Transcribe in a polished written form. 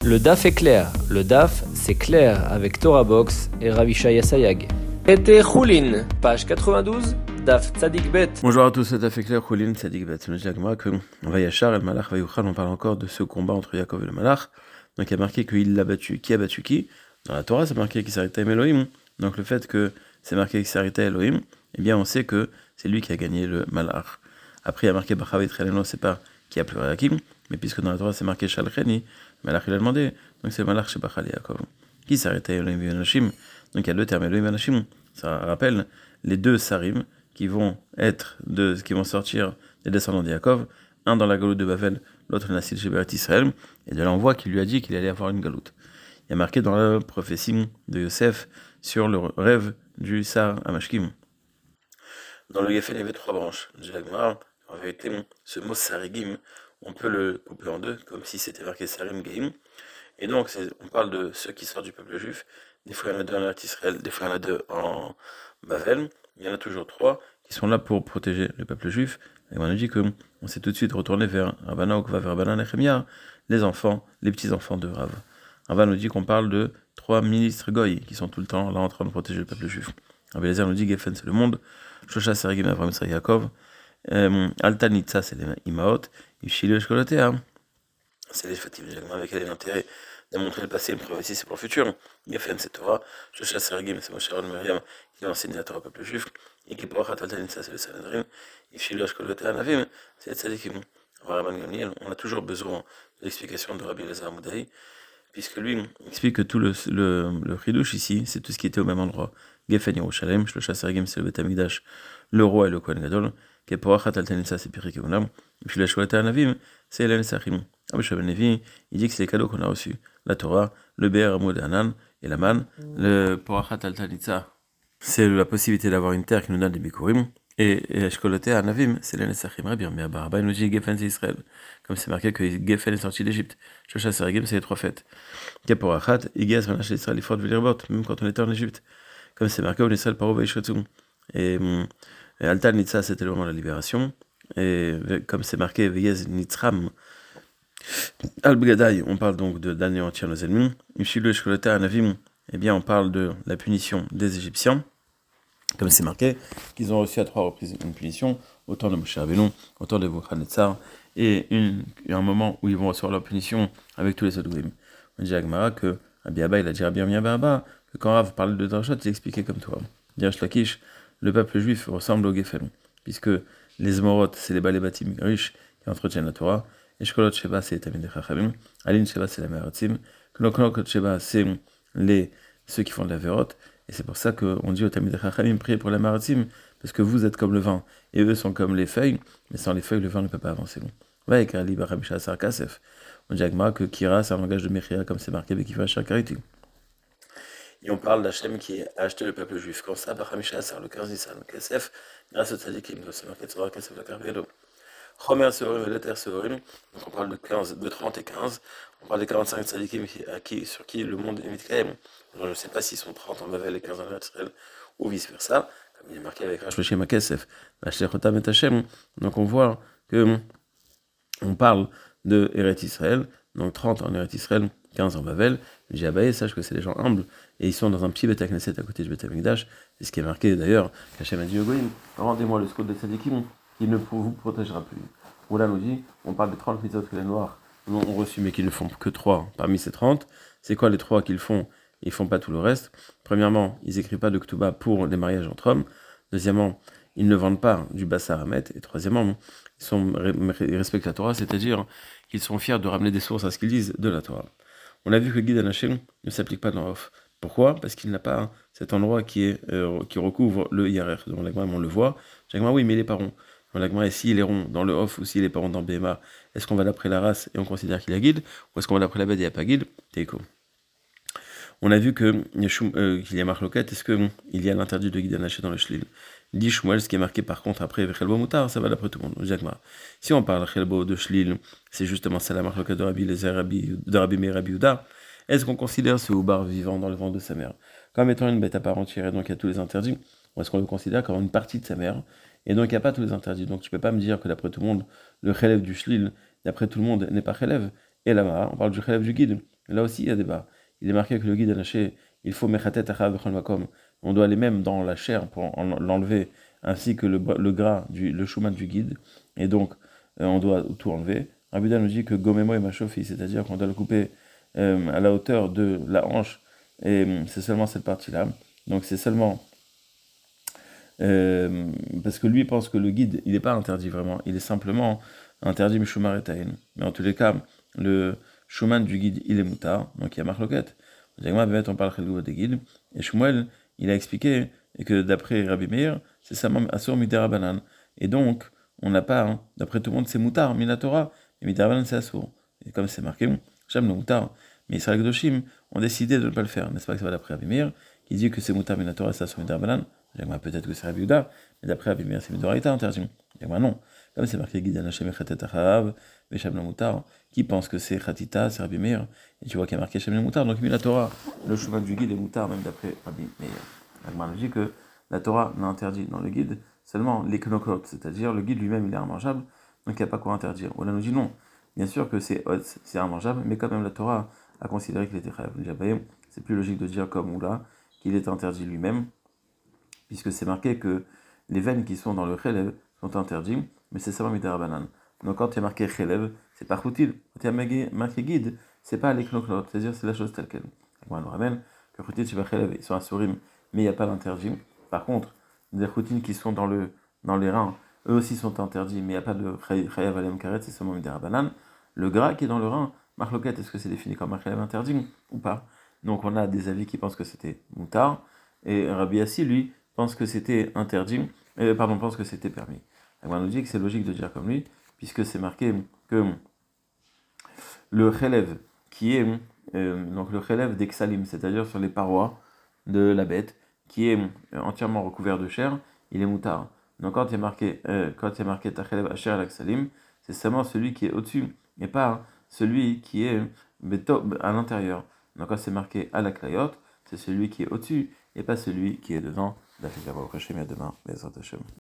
Le DAF est clair. Le DAF, c'est clair avec Torah Box et Ravishaya Sayag. Été Choulin, page 92, DAF Tzadik Bet. Bonjour à tous, c'est DAF clair, Choulin, Tzadik Bet. Nous disons que Vayachar et le Malach Vayuchal, on parle encore de ce combat entre Yaakov et le Malach. Donc il y a marqué qu'il l'a battu. Qui a battu qui? Dans la Torah, c'est marqué qu'il s'arrêtait à Elohim. Donc le fait que c'est marqué qu'il s'arrêtait à Elohim, eh bien on sait que c'est lui qui a gagné le Malach. Après il y a marqué Bachavet Treleno, c'est pas qui a pleuré à qui, mais puisque dans la Torah c'est marqué Shalcheni, le Malach il a demandé, donc c'est le Malach chez Bachal Yaakov. Qui s'arrêtait à Elohim Venashim? Donc il y a deux termes, Elohim Venashim. Ça rappelle les deux Sarim qui vont sortir des descendants de Yaakov, un dans la galoute de Bavel, l'autre Nassil chez Beret Israël, et de là on voit qu'il lui a dit qu'il allait avoir une galoute. Il y a marqué dans la prophétie de Yosef sur le rêve du Sar Amashkim. Dans le Geffen, il y avait trois branches. En vérité, ce mot Sarigim, on peut le couper en deux, comme si c'était marqué Sarim Geim. Et donc, on parle de ceux qui sortent du peuple juif. Des fois, il y en a deux en Eretz Israël, des fois, il y en a deux en Bavel. Il y en a toujours trois qui sont là pour protéger le peuple juif. Et on a dit qu'on s'est tout de suite retourné vers Rabban Okva, vers Rabban Nechemia, les enfants, les petits-enfants de Rav. Rav nous dit qu'on parle de trois ministres goy qui sont tout le temps là en train de protéger le peuple juif. Rabbi Eliezer nous dit Geffen, c'est le monde. Shosha Serigim Avram Israël Yaakov. Alta Nitsa, c'est les Imaot. Ishilo Eshkolotea, c'est les Fatim, avec quel est l'intérêt de montrer le passé, le prophétie, c'est pour le futur. Geffen, c'est Torah. Shosha Serigim, c'est Moshe Aaron Miriam qui a enseigné la Torah au peuple juif. Et qui porte Alta Nitsa, c'est le Sanhedrin. Ishilo Eshkolotea Navim, c'est les Tzadikim. On a toujours besoin de l'explication de Rabbi Eliezer Moudaï, puisque lui explique que tout le chidouche ici, c'est tout ce qui était au même endroit. Geffen Yerushalem, Shlosha Serigim, c'est le Bet Hamikdash, le roi et le Kohen Gadol. Keporachat Altanitsa, c'est Pirik Eunam. Et puis la Shkolata Anavim, c'est Hélène Sachim. Rabbi Shimon Nevi, il dit que c'est les cadeaux qu'on a reçus. La Torah, le Be'er Amod Hanan et la Man. Le Porachat Altanitsa, c'est la possibilité d'avoir une terre qui nous donne des Bikurim. Et la Shkolata Anavim, c'est Hélène Sachim. Rabbi Rabbi nous dit Geffen, c'est Israël. Comme c'est marqué que Geffen est sorti d'Égypte. Shosha Serigim, c'est les trois fêtes. Keporachat, Igaz, Vanach Israël, Ifrod, Vilirbot, même quand on était en Égypte. Comme c'est marqué, on Israël, Paro, Vaishretsu. Et Alta Nitsa, c'était le moment de la libération. Et comme c'est marqué, Veyez Nitzram, Al-Bgadai, on parle donc d'anéantir nos ennemis. Ushilu Eshkolota Anavim, eh bien, on parle de la punition des Égyptiens. Comme c'est marqué, qu'ils ont reçu à trois reprises une punition, autant de Moshe Rabbeinu, autant de Nebuchadnezzar, et un moment où ils vont recevoir leur punition avec tous les autres Goïm. On dit à Gemara que Rabbi Abba, il a dit à Rabbi Abba, que quand Rav parle de Drashot, il expliquait comme toi. Dirash Lakish, le peuple juif ressemble au Geffen, puisque les Zmorot, c'est les Balébatim riches qui entretiennent la Torah, et Shkolot Sheba, c'est les Tamid Chachamim, Alin Sheba, c'est la Meratzim, Knoknok Sheba, c'est ceux qui font de la Verot, et c'est pour ça qu'on dit aux Tamid Chachamim, priez pour la Meratzim, parce que vous êtes comme le vin, et eux sont comme les feuilles, mais sans les feuilles, le vin ne peut pas avancer. Va avec Ali Baramisha Sarkasef. On dit à Gemara que Kira, c'est un langage de Mechia, comme c'est marqué avec Kiva Shakariti. Et on parle d'Hachem qui a acheté le peuple juif. Quand ça, Bachamisha Sar, le 15 Nissan, Kesef, grâce au Tzadikim, c'est marqué Tzorah, Kesef, la Karvedo. Chomer Sevorim et Leter Sevorim, donc on parle de 30 et 15. On parle des 45 Tzadikim sur qui le monde est mitkaem. Je ne sais pas s'ils sont 30 en Bavel et 15 en Israël, ou vice versa, comme il est marqué avec Rashloshim à Kesef, Vashlechotam et Hachem. Donc on voit que on parle de Eretz Israël, donc 30 en Eretz Israël, 15 en Bavel. J'ai abayé, sache que c'est des gens humbles, et ils sont dans un petit Beth Knesset à côté du Beth Amikdash. C'est ce qui est marqué d'ailleurs, qu'Hachem a dit au Goïm, rendez-moi le scout de Tzadikim, qui ne vous protégera plus. Oula nous dit, on parle des 30 mitzvot que les Noirs ont reçus, mais qui ne font que 3 parmi ces 30. C'est quoi les 3 qu'ils font? Ils font pas tout le reste. Premièrement, ils écrivent pas de Ktuba pour les mariages entre hommes. Deuxièmement, ils ne vendent pas du bassar à mettre. Et troisièmement, ils respectent la Torah, c'est-à-dire qu'ils sont fiers de ramener des sources à ce qu'ils disent de la Torah. On a vu que le guide Anachim ne s'applique pas dans l'off. Pourquoi? Parce qu'il n'a pas cet endroit qui recouvre le IRR. Dans l'agma, on le voit. L'agma, oui, mais il est pas rond. Dans l'agma, s'il est rond dans le off ou s'il est pas rond dans le BMA, est-ce qu'on va d'après la race et on considère qu'il a guide? Ou est-ce qu'on va d'après la bête et il n'y a pas guide? Teiko. On a vu qu'il y a marloquette. Est-ce qu'il y a l'interdit de guide Anachim dans le Shlil? Dit Shmuel, ce qui est marqué par contre après Chelbo Moutar, ça va d'après tout le monde. Si on parle Chelbo de Shlil, c'est justement ça la marloquette de Rabbi Meir Rabbi Yehuda. Est-ce qu'on considère ce Oubar vivant dans le ventre de sa mère comme étant une bête à part entière et donc il y a tous les interdits? Ou est-ce qu'on le considère comme une partie de sa mère et donc il n'y a pas tous les interdits? Donc tu peux pas me dire que d'après tout le monde, le Cheleb du Shlil, d'après tout le monde, n'est pas Cheleb. Et là-bas, on parle du Cheleb du guide. Là aussi, il y a débat. Il est marqué que le guide anaché, il faut mechatet achav bechol makom. On doit aller même dans la chair pour l'enlever, ainsi que le gras, le chouman du guide. Et donc, on doit tout enlever. Rabbi Yehuda nous dit que gomemo et machofi, c'est-à-dire qu'on doit le couper à la hauteur de la hanche, et c'est seulement cette partie-là. Donc c'est seulement parce que lui pense que le guide, il n'est pas interdit vraiment, il est simplement interdit mishumar et ta'in. Mais en tous les cas, le shuman du guide, il est moutar, donc il y a marloquette. On parle des guides, et Shmuel, il a expliqué que d'après Rabbi Meir, c'est samam asur midera banan. Et donc, on n'a pas, d'après tout le monde, c'est moutar, minatora, et midera banan c'est asur. Et comme c'est marqué, j'aime le moutar. Mais Israël Gdoshim ont décidé de ne pas le faire, n'est-ce pas que ça va d'après Rabbi Meir, qui dit que c'est moutar, minatora, c'est asur, midera banan. Peut-être que c'est Rabbi Yehuda, mais d'après Rabbi Meir, c'est midoraita interdit. Non. Comme c'est marqué guide anachem echatet achav, vesham le moutar, qui pense que c'est Khatita, c'est Rabbi Meir, et tu vois qu'il y a marqué Shem le moutar, donc la Torah, le chemin du guide est moutar, même d'après Rabbi Meir. Agmar dit que la Torah n'a interdit dans le guide seulement les knokot, c'est-à-dire le guide lui-même il est immangeable, donc il n'y a pas quoi interdire. On nous dit non, bien sûr que c'est immangeable, mais quand même la Torah a considéré qu'il était chayav. C'est plus logique de dire comme Oula qu'il est interdit lui-même, puisque c'est marqué que les veines qui sont dans le chelev sont interdites, mais c'est seulement midarabanan. Donc quand il y a marqué chelev, c'est pas choutil. Quand il y a marqué guide, c'est pas les knoknot, c'est-à-dire c'est la chose telle qu'elle. On nous ramène que choutil, tu vas chelev, ils sont assurim, mais il n'y a pas d'interdit. Par contre, des choutines qui sont dans les reins, eux aussi sont interdits, mais il n'y a pas de chayav alem karet, c'est seulement midarabanan. Le gras qui est dans le rein, marloquette, est-ce que c'est défini comme un chelev interdit ou pas? Donc on a des avis qui pensent que c'était moutar, et Rabbi Yassi, lui, pense que c'était interdit, pense que c'était permis. On nous dit que c'est logique de dire comme lui, puisque c'est marqué que le chelev, qui est donc le chelev d'exalim, c'est-à-dire sur les parois de la bête, qui est entièrement recouvert de chair, il est moutar. Donc quand il y a marqué ta chelev asher al-exalim, c'est seulement celui qui est au-dessus, et pas celui qui est à l'intérieur. Donc quand c'est marqué à la clayot, c'est celui qui est au-dessus, et pas celui qui est devant. Demain, Bezrat Hashem.